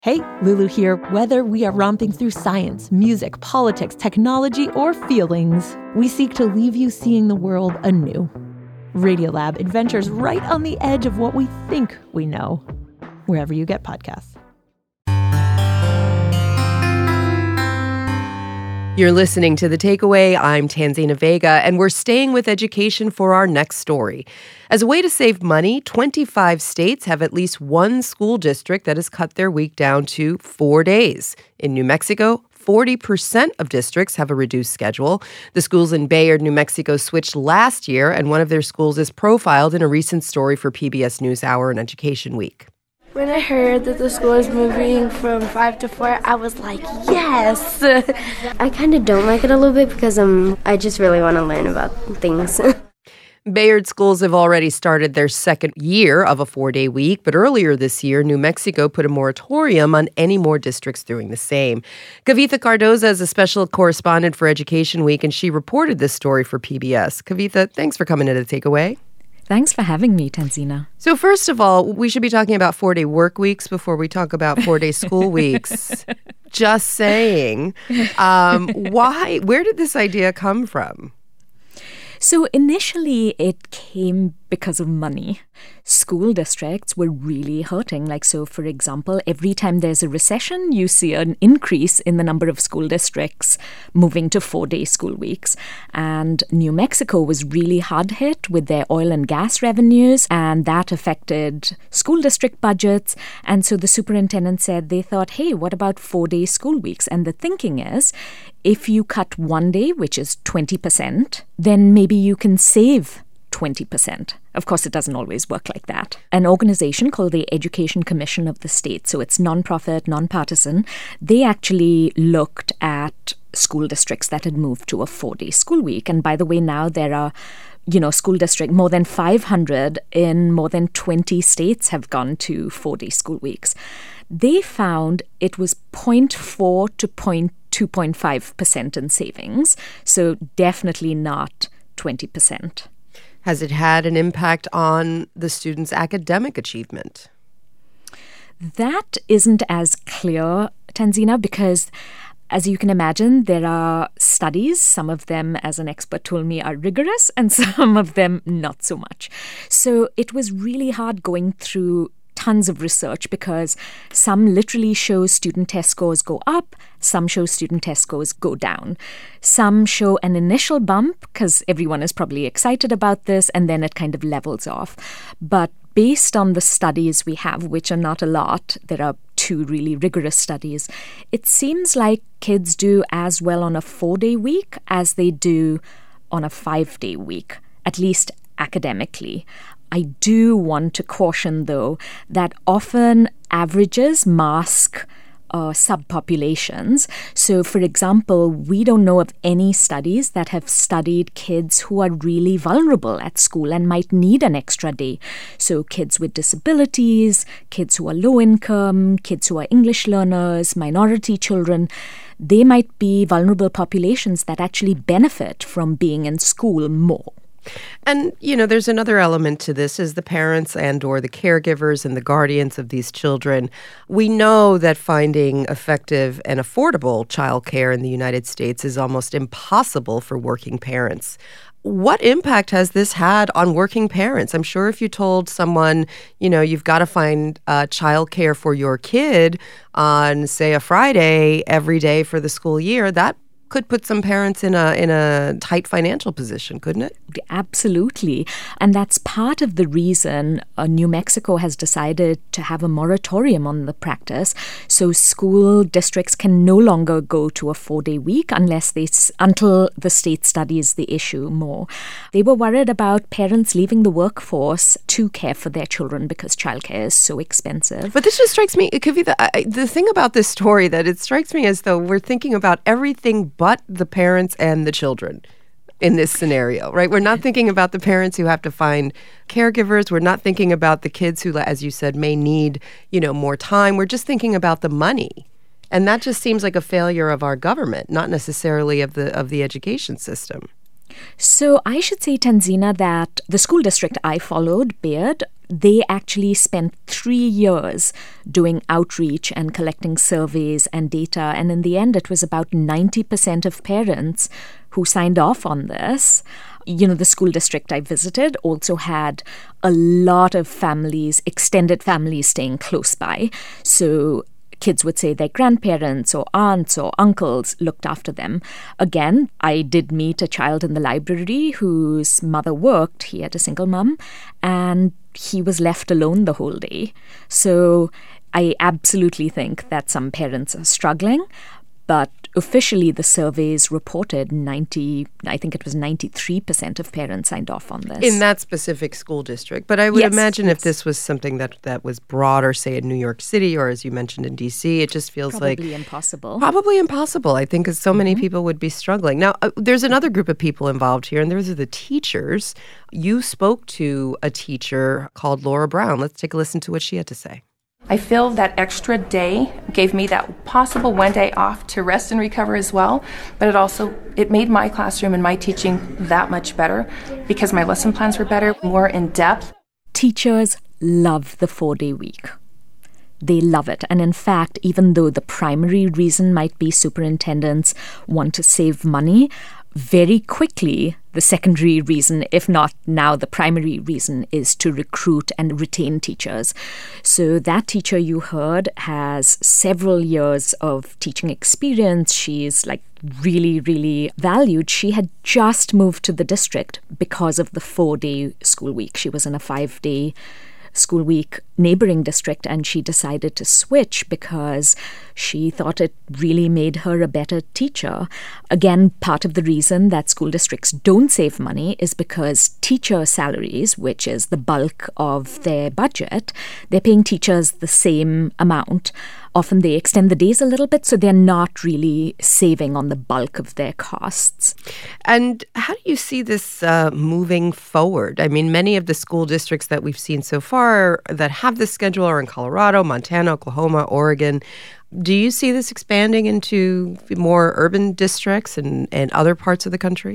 Hey, Lulu here. Whether we are romping through science, music, politics, technology, or feelings, we seek to leave you seeing the world anew. Radiolab adventures right on the edge of what we think we know, wherever you get podcasts. You're listening to The Takeaway. I'm Tanzina Vega, and we're staying with education for our next story. As a way to save money, 25 states have at least one school district that has cut their week down to 4 days. In New Mexico, 40% of districts have a reduced schedule. The schools in Bayard, New Mexico switched last year, and one of their schools is profiled in a recent story for PBS NewsHour and Education Week. When I heard that the school was moving from 5 to 4, I was like, yes! I kind of don't like it a little bit because I just really want to learn about things. Bayard schools have already started their second year of a 4-day week, but earlier this year, New Mexico put a moratorium on any more districts doing the same. Kavitha Cardoza is a special correspondent for Education Week, and she reported this story for PBS. Kavitha, thanks for coming to The Takeaway. Thanks for having me, Tanzina. So first of all, we should be talking about 4-day work weeks before we talk about 4-day school weeks. Just saying. Where did this idea come from? So initially, it came because of money. School districts were really hurting. For example, every time there's a recession, you see an increase in the number of school districts moving to 4-day school weeks. And New Mexico was really hard hit with their oil and gas revenues, and that affected school district budgets. And so the superintendent said they thought, hey, what about 4-day school weeks? And the thinking is, if you cut 1 day, which is 20%, then maybe you can save 20%. Of course, it doesn't always work like that. An organization called the Education Commission of the state, so it's nonprofit, nonpartisan, they actually looked at school districts that had moved to a 4-day school week. And by the way, now there are school district, more than 500 in more than 20 states have gone to 4-day school weeks. They found it was 0.4 to 2.5% in savings, so definitely not 20%. Has it had an impact on the students' academic achievement? That isn't as clear, Tanzina, because as you can imagine, there are studies. Some of them, as an expert told me, are rigorous and some of them not so much. So it was really hard going through tons of research because some literally show student test scores go up, some show student test scores go down. Some show an initial bump because everyone is probably excited about this, and then it kind of levels off. But based on the studies we have, which are not a lot, there are 2 really rigorous studies, it seems like kids do as well on a 4-day week as they do on a 5-day week, at least academically. I do want to caution, though, that often averages mask subpopulations. So, for example, we don't know of any studies that have studied kids who are really vulnerable at school and might need an extra day. So kids with disabilities, kids who are low income, kids who are English learners, minority children, they might be vulnerable populations that actually benefit from being in school more. And, there's another element to this is the parents and or the caregivers and the guardians of these children. We know that finding effective and affordable childcare in the United States is almost impossible for working parents. What impact has this had on working parents? I'm sure if you told someone, you've got to find childcare for your kid on, say, a Friday every day for the school year, that could put some parents in a tight financial position, couldn't it? Absolutely. And that's part of the reason New Mexico has decided to have a moratorium on the practice. So school districts can no longer go to a 4-day week until the state studies the issue more. They were worried about parents leaving the workforce to care for their children because childcare is so expensive. But this just strikes me, Kavitha, the thing about this story that it strikes me as though we're thinking about everything but the parents and the children in this scenario, right? We're not thinking about the parents who have to find caregivers. We're not thinking about the kids who, as you said, may need, more time. We're just thinking about the money. And that just seems like a failure of our government, not necessarily of the education system. So I should say, Tanzina, that the school district I followed, Bayard, they actually spent 3 years doing outreach and collecting surveys and data. And in the end, it was about 90% of parents who signed off on this. The school district I visited also had a lot of families, extended families staying close by. So kids would say their grandparents or aunts or uncles looked after them. Again, I did meet a child in the library whose mother worked. He had a single mom, and he was left alone the whole day. So I absolutely think that some parents are struggling. But officially, the surveys reported 93% of parents signed off on this. In that specific school district. But I would imagine if this was something that was broader, say in New York City, or as you mentioned in D.C., it just feels probably impossible. Probably impossible, I think, because so many people would be struggling. Now, there's another group of people involved here, and those are the teachers. You spoke to a teacher called Laura Brown. Let's take a listen to what she had to say. I feel that extra day gave me that possible one day off to rest and recover as well, but it made my classroom and my teaching that much better because my lesson plans were better, more in depth. Teachers love the 4-day week. They love it. And in fact, even though the primary reason might be superintendents want to save money, very quickly, the secondary reason, if not now the primary reason, is to recruit and retain teachers. So that teacher you heard has several years of teaching experience. She's really, really valued. She had just moved to the district because of the 4-day school week. She was in a 5-day school week neighboring district, and she decided to switch because she thought it really made her a better teacher. Again, part of the reason that school districts don't save money is because teacher salaries, which is the bulk of their budget, they're paying teachers the same amount. Often they extend the days a little bit, so they're not really saving on the bulk of their costs. And how do you see this moving forward? I mean, many of the school districts that we've seen so far that have this schedule are in Colorado, Montana, Oklahoma, Oregon. Do you see this expanding into more urban districts and other parts of the country?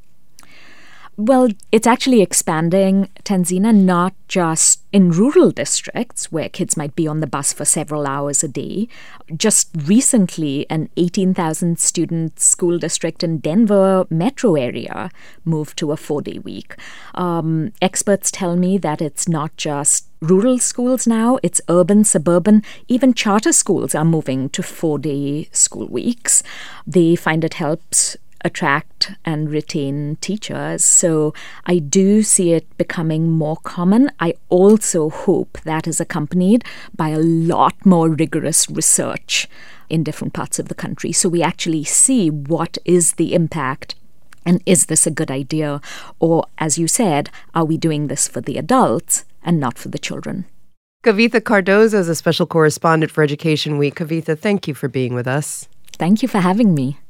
Well, it's actually expanding, Tanzina, not just in rural districts where kids might be on the bus for several hours a day. Just recently, an 18,000-student school district in Denver metro area moved to a 4-day week. Experts tell me that it's not just rural schools now, it's urban, suburban, even charter schools are moving to 4-day school weeks. They find it helps attract and retain teachers. So I do see it becoming more common. I also hope that is accompanied by a lot more rigorous research in different parts of the country. So we actually see what is the impact and is this a good idea? Or, as you said, are we doing this for the adults and not for the children? Kavitha Cardozo is a special correspondent for Education Week. Kavitha, thank you for being with us. Thank you for having me.